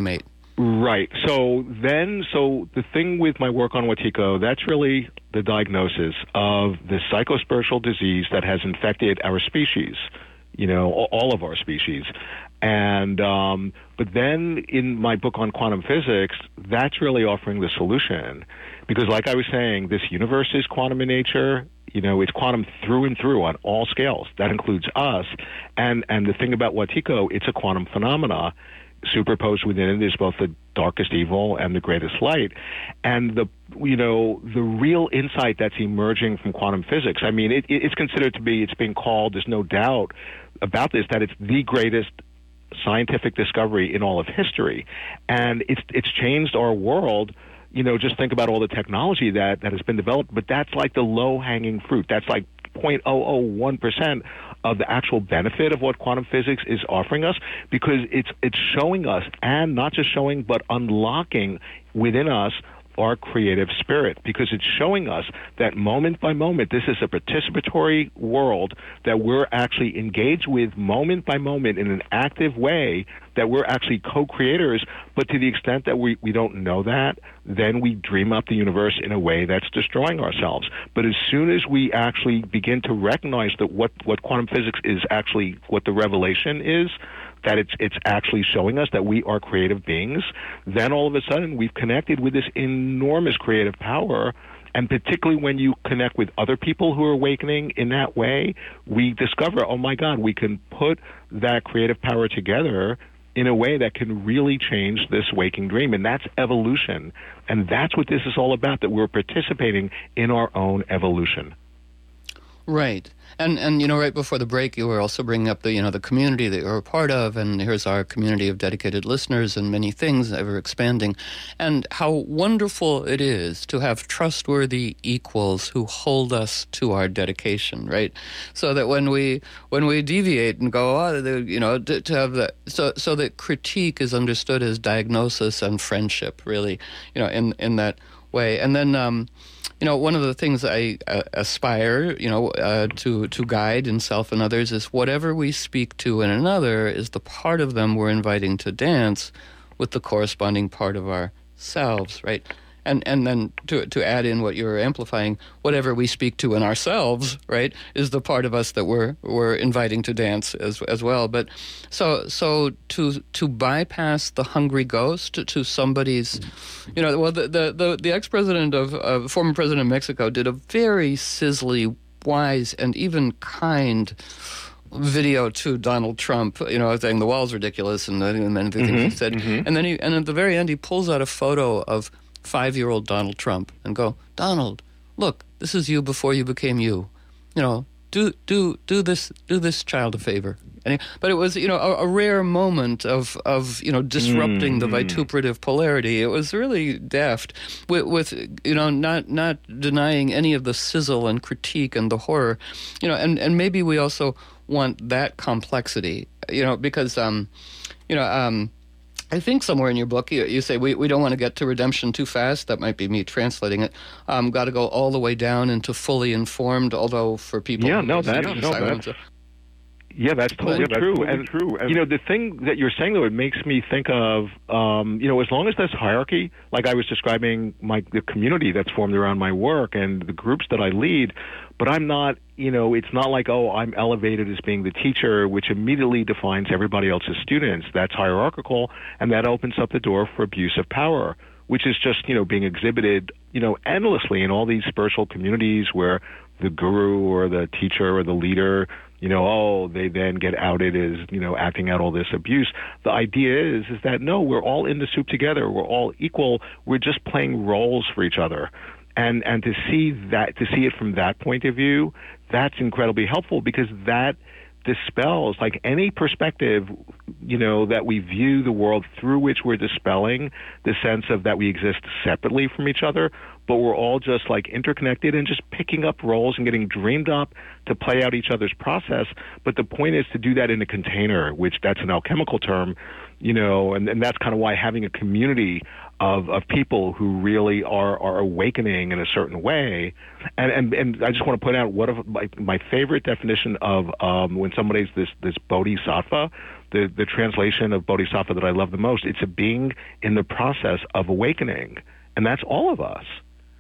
Right. So then, so the thing with my work on Wetiko, that's really the diagnosis of the psychospiritual disease that has infected our species, you know, all of our species. And, um, but then in my book on quantum physics, that's really offering the solution. Because like I was saying, this universe is quantum in nature. You know, it's quantum through and through on all scales. That includes us. And, and the thing about Wetiko, it's a quantum phenomena. Superposed within it is both the darkest evil and the greatest light. And the, you know, the real insight that's emerging from quantum physics, I mean, it, it's considered to be, it's being called, there's no doubt about this, that it's the greatest scientific discovery in all of history. And it's, it's changed our world. You know, just think about all the technology that, that has been developed, but that's like the low-hanging fruit. That's like zero point zero zero one percent of the actual benefit of what quantum physics is offering us, because it's it's showing us, and not just showing, but unlocking within us our creative spirit, because it's showing us that moment by moment, this is a participatory world that we're actually engaged with moment by moment in an active way, that we're actually co-creators. But to the extent that we, we don't know that, then we dream up the universe in a way that's destroying ourselves. But as soon as we actually begin to recognize that what, what quantum physics is actually, what the revelation is, that it's it's actually showing us that we are creative beings, then all of a sudden we've connected with this enormous creative power. And particularly when you connect with other people who are awakening in that way, we discover, oh my God, we can put that creative power together in a way that can really change this waking dream. And that's evolution. And that's what this is all about, that we're participating in our own evolution. Right. And, and you know, right before the break, you were also bringing up the, you know, the community that you're a part of, and here's our community of dedicated listeners and many things ever expanding, and how wonderful it is to have trustworthy equals who hold us to our dedication, right? So that when we when we deviate and go, oh, you know, to, to have that, so so that critique is understood as diagnosis and friendship, really, you know, in in that way. And then, um, you know, one of the things I uh, aspire, you know, uh, to to guide in self and others is whatever we speak to in another is the part of them we're inviting to dance with the corresponding part of ourselves, right? And and then to to add in what you're amplifying, whatever we speak to in ourselves, right, is the part of us that we're we're inviting to dance as as well. But so so to to bypass the hungry ghost to, to somebody's, you know, well the the the, the ex-president of uh, former president of Mexico did a very sizzly, wise, and even kind video to Donald Trump, you know, saying the wall's ridiculous and, and then everything mm-hmm, he said, mm-hmm. and then he and at the very end he pulls out a photo of five-year-old Donald Trump and go, Donald, look, this is you before you became you. You know, do do do this do this child a favor. And he, but it was, you know, a, a rare moment of of you know disrupting mm. the vituperative polarity. It was really deft with, with you know not not denying any of the sizzle and critique and the horror, you know, and and maybe we also want that complexity, you know, because um, you know um. I think somewhere in your book you, you say we, we don't want to get to redemption too fast. That might be me translating it. Um, got to go all the way down into fully informed, although for people... Yeah, no, that, no, that's, yeah, that's totally but, true. Totally and, true. And, you know, the thing that you're saying, though, it makes me think of, um, you know, as long as there's hierarchy, like I was describing my the community that's formed around my work and the groups that I lead, but I'm not, you know, it's not like, oh, I'm elevated as being the teacher, which immediately defines everybody else's students. That's hierarchical, and that opens up the door for abuse of power, which is just, you know, being exhibited, you know, endlessly in all these spiritual communities where the guru or the teacher or the leader, you know, oh, they then get outed as, you know, acting out all this abuse. The idea is, is that, no, we're all in the soup together. We're all equal. We're just playing roles for each other. And and to see that, to see it from that point of view, that's incredibly helpful, because that dispels, like any perspective, you know, that we view the world through, which we're dispelling the sense of that we exist separately from each other, but we're all just like interconnected and just picking up roles and getting dreamed up to play out each other's process. But the point is to do that in a container, which that's an alchemical term, you know, and, and that's kind of why having a community of, of people who really are, are awakening in a certain way. And, and, and I just want to point out one of my, my favorite definition of um, when somebody's this, this bodhisattva, the, the translation of bodhisattva that I love the most, it's a being in the process of awakening. And that's all of us.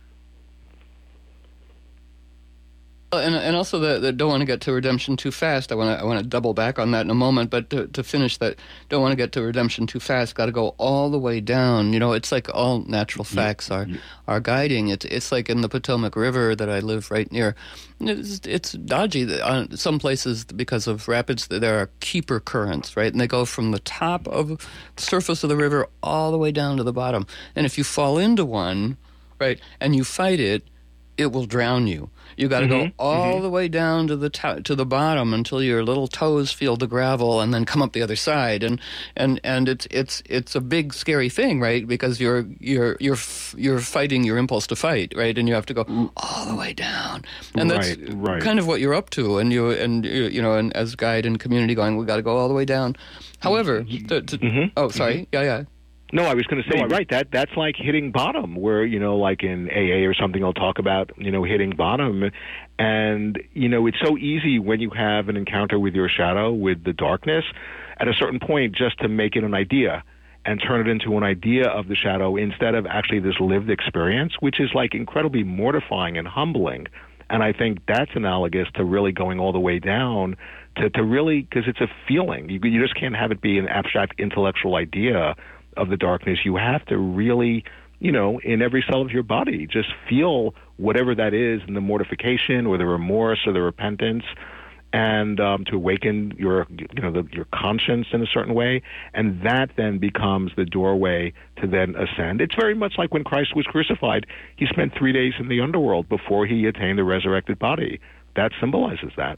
And and also the, the don't want to get to redemption too fast. I want to I want to double back on that in a moment. But to, to finish that, don't want to get to redemption too fast. Got to go all the way down. You know, it's like all natural facts are are guiding. It's it's like in the Potomac River that I live right near. It's, it's dodgy. On some places, because of rapids, there are keeper currents, right? And they go from the top of the surface of the river all the way down to the bottom. And if you fall into one, right, and you fight it, it will drown you. You got to mm-hmm, go all mm-hmm. the way down to the to, to the bottom until your little toes feel the gravel, and then come up the other side. And and and it's it's it's a big scary thing, right? Because you're you're you're you're fighting your impulse to fight, right? And you have to go all the way down. And that's right, right. kind of what you're up to. And you and you, you know, and as guide and community going, we got to go all the way down. However, to, to, mm-hmm, oh, sorry, mm-hmm. yeah, yeah. No, I was going to say, right, that that's like hitting bottom, where, you know, like in A A or something, I'll talk about, you know, hitting bottom. And, you know, it's so easy when you have an encounter with your shadow, with the darkness, at a certain point, just to make it an idea and turn it into an idea of the shadow instead of actually this lived experience, which is like incredibly mortifying and humbling. And I think that's analogous to really going all the way down to, to really, because it's a feeling. You, you just can't have it be an abstract intellectual idea of the darkness. You have to really, you know, in every cell of your body, just feel whatever that is, in the mortification or the remorse or the repentance, and um, to awaken your, you know, the, your conscience in a certain way, and that then becomes the doorway to then ascend. It's very much like when Christ was crucified. He spent three days in the underworld before he attained the resurrected body. That symbolizes that.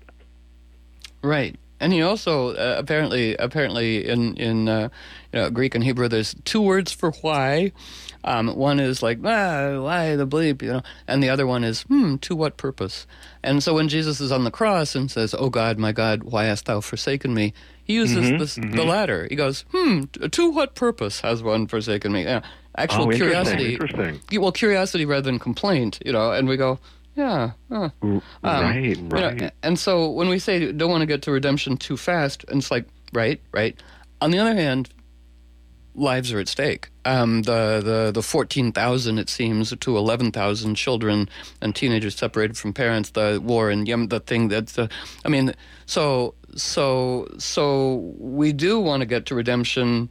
Right. And he also uh, apparently, apparently in in uh, you know, Greek and Hebrew, there's two words for why. Um, one is like, ah, why the bleep, you know, and the other one is, hmm, to what purpose? And so when Jesus is on the cross and says, "Oh God, my God, why hast thou forsaken me?" He uses mm-hmm, this, mm-hmm. the latter. He goes, hmm, to what purpose has one forsaken me? Yeah, actual oh, curiosity. Interesting. Well, curiosity rather than complaint, you know, and we go, yeah, huh. um, right, right. You know, and so when we say don't want to get to redemption too fast, and it's like, right, right. On the other hand, lives are at stake. Um, the the the fourteen thousand, it seems, to eleven thousand children and teenagers separated from parents. The war in Yemen, the thing that's, uh, I mean, so so so we do want to get to redemption,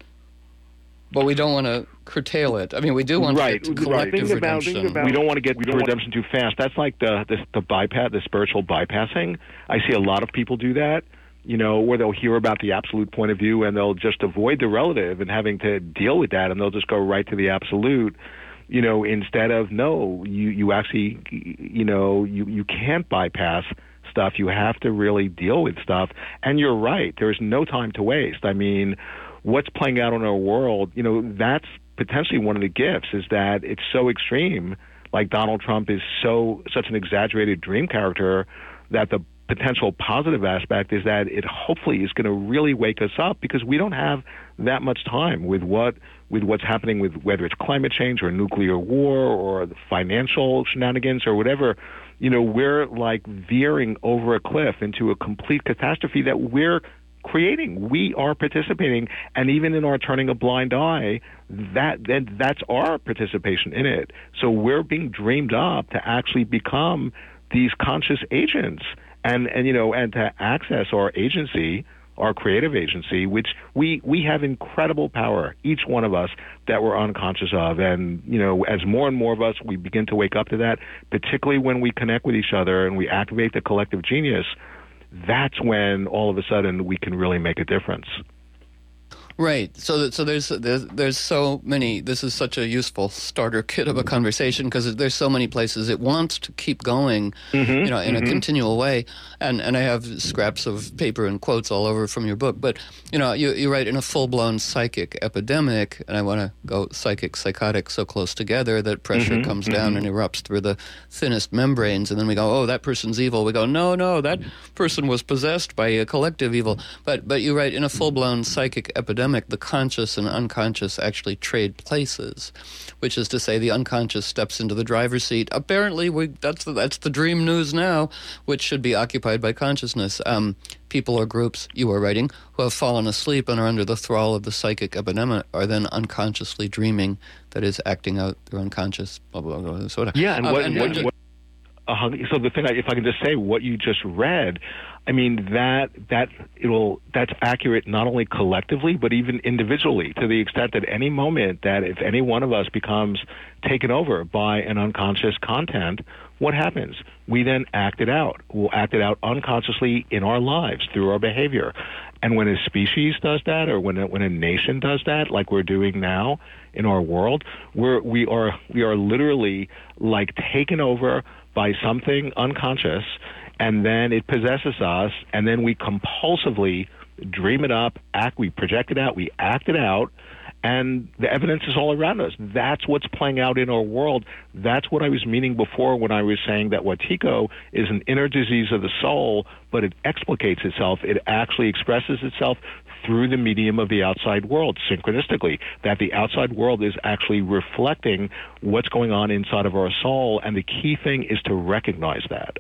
but we don't want to curtail it. I mean, we do want right, to get to collective right. about, redemption. About, we don't want to get to redemption too fast. That's like the, the the bypass, the spiritual bypassing. I see a lot of people do that, you know, where they'll hear about the absolute point of view and they'll just avoid the relative and having to deal with that, and they'll just go right to the absolute, you know, instead of, no, you, you actually, you know, you, you can't bypass stuff. You have to really deal with stuff. And you're right. There's no time to waste. I mean, what's playing out in our world, you know, that's potentially one of the gifts, is that it's so extreme. Like Donald Trump is so such an exaggerated dream character that the potential positive aspect is that it hopefully is going to really wake us up, because we don't have that much time with what with what's happening with whether it's climate change or nuclear war or the financial shenanigans or whatever. You know, we're like veering over a cliff into a complete catastrophe that we're creating. We are participating, and even in our turning a blind eye, that, that that's our participation in it. So we're being dreamed up to actually become these conscious agents, and and you know, and to access our agency, our creative agency, which we we have incredible power, each one of us, that we're unconscious of. And you know, as more and more of us we begin to wake up to that, particularly when we connect with each other and we activate the collective genius, that's when all of a sudden we can really make a difference. Right. So, that, so there's, there's there's so many. This is such a useful starter kit of a conversation, because there's so many places it wants to keep going, mm-hmm, you know, in mm-hmm. a continual way. And and I have scraps of paper and quotes all over from your book. But you know, you you write in a full blown psychic epidemic, and I want to go psychic, psychotic, so close together that pressure mm-hmm, comes mm-hmm. down and erupts through the thinnest membranes. And then we go, oh, that person's evil. We go, no, no, that person was possessed by a collective evil. But but you write in a full blown psychic epidemic. epidemic, the conscious and unconscious actually trade places, which is to say the unconscious steps into the driver's seat. Apparently, we, that's, the, that's the dream news now, which should be occupied by consciousness. Um, people or groups, you are writing, who have fallen asleep and are under the thrall of the psychic epidemic are then unconsciously dreaming, that is, acting out their unconscious, blah, blah, blah, sort of. Yeah, and um, what... and, what, and, what uh, so the thing, if I can just say, what you just read, I mean, that that it'll that's accurate not only collectively, but even individually, to the extent that any moment that if any one of us becomes taken over by an unconscious content, what happens? We then act it out. We'll act it out unconsciously in our lives through our behavior. And when a species does that, or when a, when a nation does that, like we're doing now in our world, we're, we are we are literally like taken over by something unconscious, and then it possesses us, and then we compulsively dream it up, act, we project it out, we act it out, and the evidence is all around us. That's what's playing out in our world. That's what I was meaning before when I was saying that Wetiko is an inner disease of the soul, but it explicates itself. It actually expresses itself through the medium of the outside world, synchronistically, that the outside world is actually reflecting what's going on inside of our soul, and the key thing is to recognize that.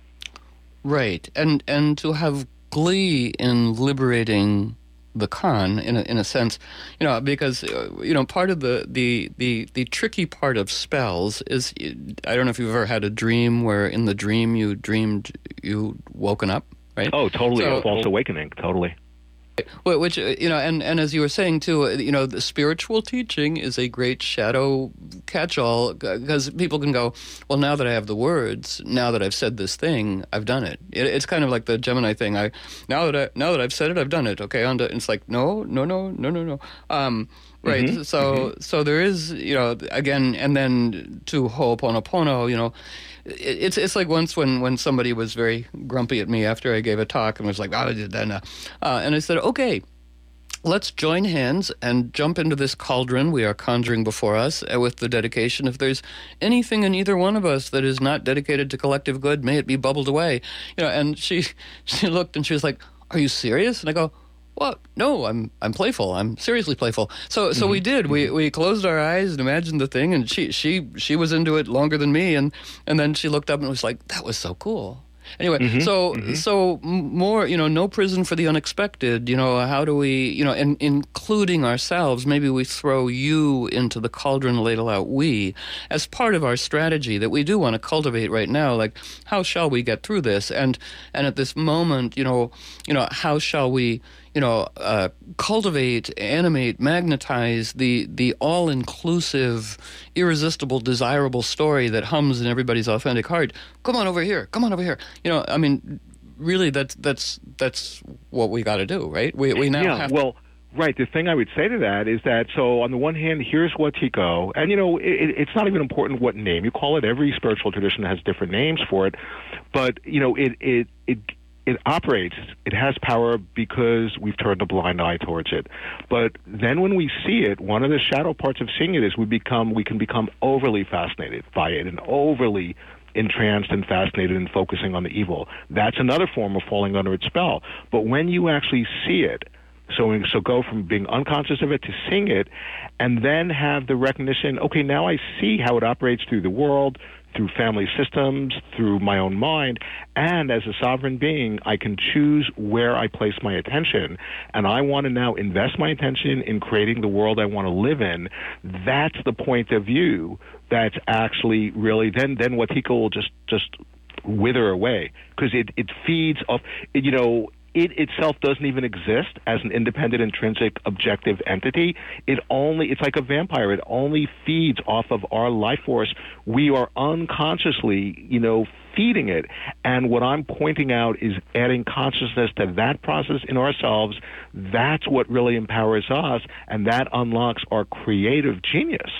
Right, and and to have glee in liberating the Khan, in a, in a sense, you know, because, uh, you know, part of the, the, the, the tricky part of spells is, I don't know if you've ever had a dream where in the dream you dreamed you woken up, right? Oh, totally, So, a false awakening, totally. Which, you know, and, and as you were saying, too, you know, the spiritual teaching is a great shadow catch-all, because people can go, well, now that I have the words, now that I've said this thing, I've done it. it it's kind of like the Gemini thing. I now that I now that I've said it, I've done it. Okay, on to, it's like, no, no, no, no, no, no. Um, right, mm-hmm. so mm-hmm. so there is, you know, again, and then to Ho'oponopono, you know, It's it's like once when, when somebody was very grumpy at me after I gave a talk and was like, oh, then, uh, uh, and I said, okay, let's join hands and jump into this cauldron we are conjuring before us uh, with the dedication. If there's anything in either one of us that is not dedicated to collective good, may it be bubbled away. You know, and she she looked and she was like, are you serious? And I go, well, no, I'm I'm playful. I'm seriously playful. So so mm-hmm. we did. We we closed our eyes and imagined the thing, and she she she was into it longer than me, and and then she looked up and was like, that was so cool. Anyway, mm-hmm. so mm-hmm. so more, you know, no prison for the unexpected. You know, how do we, you know, and including ourselves, maybe we throw you into the cauldron, ladle out we, as part of our strategy that we do want to cultivate right now. Like, how shall we get through this? And and at this moment, you know, you know, how shall we, you know, uh, cultivate, animate, magnetize the the all-inclusive, irresistible, desirable story that hums in everybody's authentic heart. Come on over here. Come on over here. You know, I mean, really, that's that's that's what we got to do, right? We we now yeah, have. Well, right. The thing I would say to that is that, so on the one hand, here's Wetiko, and you know, it, it's not even important what name you call it. Every spiritual tradition has different names for it, but you know, it it it. It operates, it has power because we've turned a blind eye towards it. But then when we see it, one of the shadow parts of seeing it is we become, we can become overly fascinated by it and overly entranced and fascinated and focusing on the evil. That's another form of falling under its spell. But when you actually see it, so so go from being unconscious of it to seeing it, and then have the recognition, okay, now I see how it operates through the world, through family systems, through my own mind, and as a sovereign being, I can choose where I place my attention, and I want to now invest my attention in creating the world I want to live in. That's the point of view that's actually really, then then Wetiko will just, just wither away, because it, it feeds off, you know, it itself doesn't even exist as an independent, intrinsic, objective entity. It only, it's like a vampire. It only feeds off of our life force. We are unconsciously, you know, feeding it. And what I'm pointing out is adding consciousness to that process in ourselves. That's what really empowers us, and that unlocks our creative genius.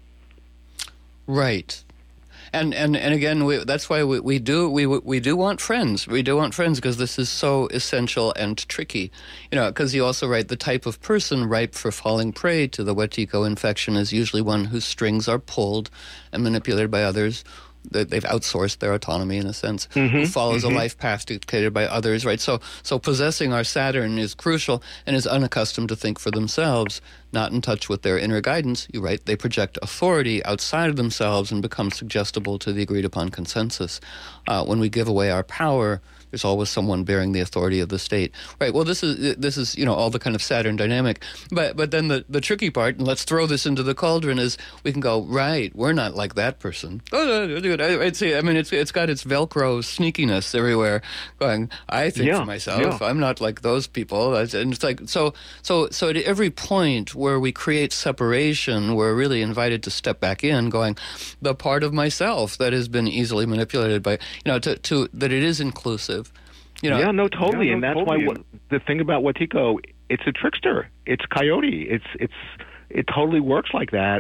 Right. And and and again, we, that's why we, we do we we do want friends. We do want friends because this is so essential and tricky, you know. Because you also write the type of person ripe for falling prey to the Wetiko infection is usually one whose strings are pulled and manipulated by others, they've outsourced their autonomy in a sense, mm-hmm, who follows mm-hmm. a life path dictated by others, right? So, so possessing our Saturn is crucial and is unaccustomed to think for themselves, not in touch with their inner guidance. You're right, they project authority outside of themselves and become suggestible to the agreed-upon consensus. Uh, when we give away our power, there's always someone bearing the authority of the state. Right, well, this is, this is you know, all the kind of Saturn dynamic. But but then the, the tricky part, and let's throw this into the cauldron, is we can go, right, we're not like that person. Oh, it's, I mean, it's it's got its Velcro sneakiness everywhere, going, I think yeah, for myself, yeah. I'm not like those people. And it's like, so, so, so at every point where we create separation, we're really invited to step back in, going, the part of myself that has been easily manipulated by, you know, to, to that it is inclusive. You know, yeah, no, totally, yeah, no, and that's totally. why what, the thing about Wetiko, it's a trickster. It's coyote. It's it's it totally works like that,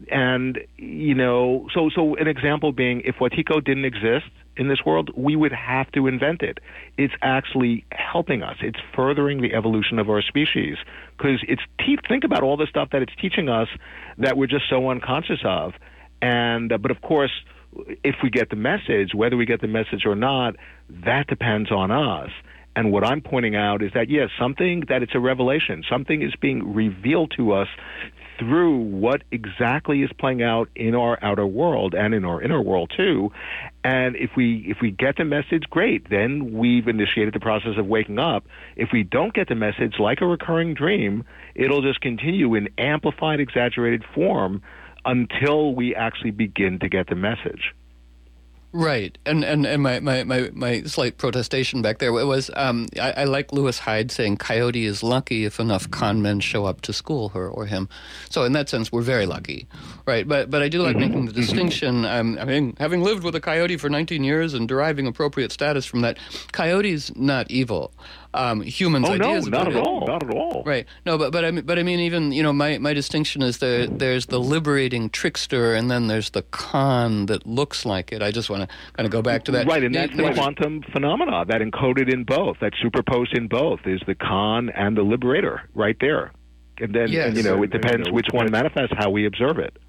and you know, so so an example being, if Wetiko didn't exist in this world, we would have to invent it. It's actually helping us. It's furthering the evolution of our species because it's te- think about all the stuff that it's teaching us that we're just so unconscious of, and uh, but of course, if we get the message, whether we get the message or not, that depends on us. And what I'm pointing out is that, yes, something that it's a revelation, something is being revealed to us through what exactly is playing out in our outer world and in our inner world too. And if we if we get the message, great, then we've initiated the process of waking up. If we don't get the message, like a recurring dream, it'll just continue in amplified, exaggerated form until we actually begin to get the message. Right, and and, and my, my, my, my slight protestation back there was, um, I, I like Lewis Hyde saying, Coyote is lucky if enough con men show up to school her or him. So in that sense, we're very lucky, right? But but I do like mm-hmm. making the distinction. Um, I mean, having lived with a coyote for nineteen years and deriving appropriate status from that, coyote's not evil. Um, humans' oh, ideas no, not about at it. all, not at all. Right. No, but but I mean, but I mean, even you know, my, my distinction is there. There's the liberating trickster, and then there's the con that looks like it. I just want to kind of go back to that. Right, and that's the right. quantum phenomena that encoded in both, that superposed in both, is the con and the liberator right there. And then, yes. and, you know, it depends which one manifests, how we observe it.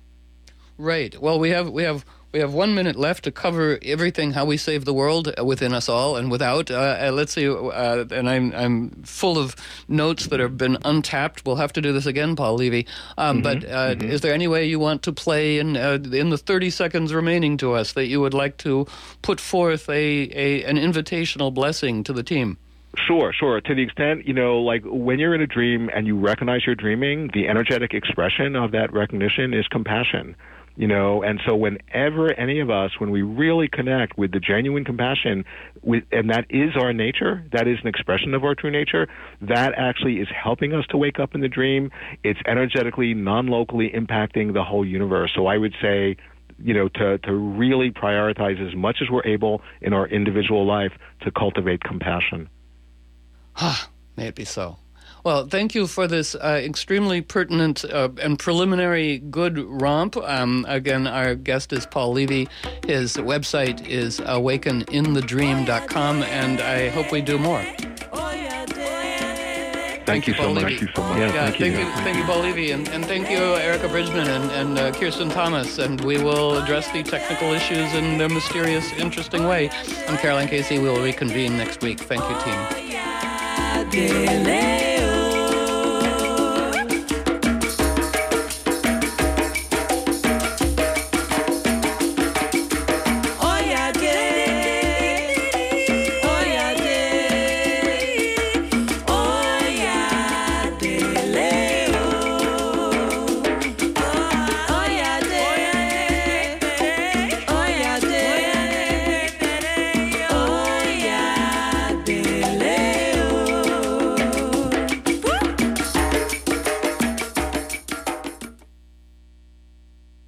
Right. Well, we have we have. We have one minute left to cover everything, how we save the world within us all and without. Uh, let's see, uh, and I'm I'm full of notes that have been untapped. We'll have to do this again, Paul Levy. Um, mm-hmm, but uh, mm-hmm. is there any way you want to play in uh, in the thirty seconds remaining to us that you would like to put forth a, a an invitational blessing to the team? Sure, sure. To the extent, you know, like when you're in a dream and you recognize you're dreaming, the energetic expression of that recognition is compassion. You know, and so whenever any of us, when we really connect with the genuine compassion, with, and that is our nature, that is an expression of our true nature, that actually is helping us to wake up in the dream. It's energetically, non-locally impacting the whole universe. So I would say, you know, to, to really prioritize as much as we're able in our individual life to cultivate compassion. Ah, may it be so. Well, thank you for this uh, extremely pertinent uh, and preliminary good romp. Um, again, our guest is Paul Levy. His website is awaken in the dream dot com, and I hope we do more. Thank, thank you, you so much. Thank you so much. Yeah, thank, thank you, you, thank, thank you, Paul Levy, and, and thank you, Erica Bridgman and, and uh, Kirsten Thomas, and we will address the technical issues in their mysterious, interesting way. I'm Caroline Casey. We will reconvene next week. Thank you, team.